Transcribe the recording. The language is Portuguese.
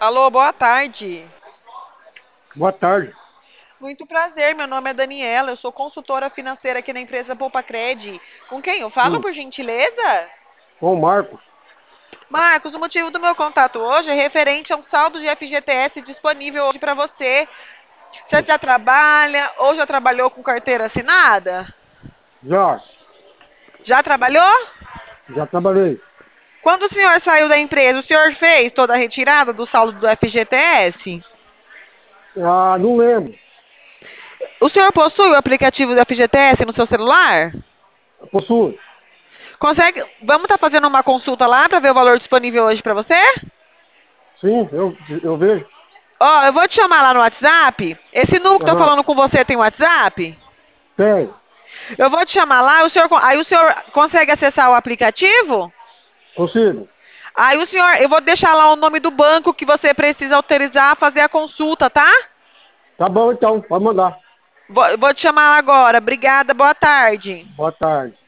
Alô, boa tarde. Boa tarde. Muito prazer, meu nome é Daniela, eu sou consultora financeira aqui na empresa Poupa Cred. Com quem eu falo, Sim, por gentileza? com o Marcos. Marcos, o motivo do meu contato hoje é referente a um saldo de FGTS disponível hoje para você. Você Sim. já trabalha ou já trabalhou com carteira assinada? Já, Já trabalhou? já trabalhei. Quando o senhor saiu da empresa, o senhor fez toda a retirada do saldo do FGTS? Ah, não lembro. O senhor possui o aplicativo do FGTS no seu celular? Possui. Consegue? Vamos estar fazendo uma consulta lá para ver o valor disponível hoje para você? Sim, eu vejo. Ó, eu vou te chamar lá no WhatsApp. Esse número que eu tô Aham. falando com você tem WhatsApp? Tem. Eu vou te chamar lá, aí o senhor consegue acessar o aplicativo? Consigo. Aí o senhor, eu vou deixar lá o nome do banco que você precisa autorizar a fazer a consulta, tá? Tá bom, então. Pode mandar. Vou te chamar agora. Obrigada, boa tarde. Boa tarde.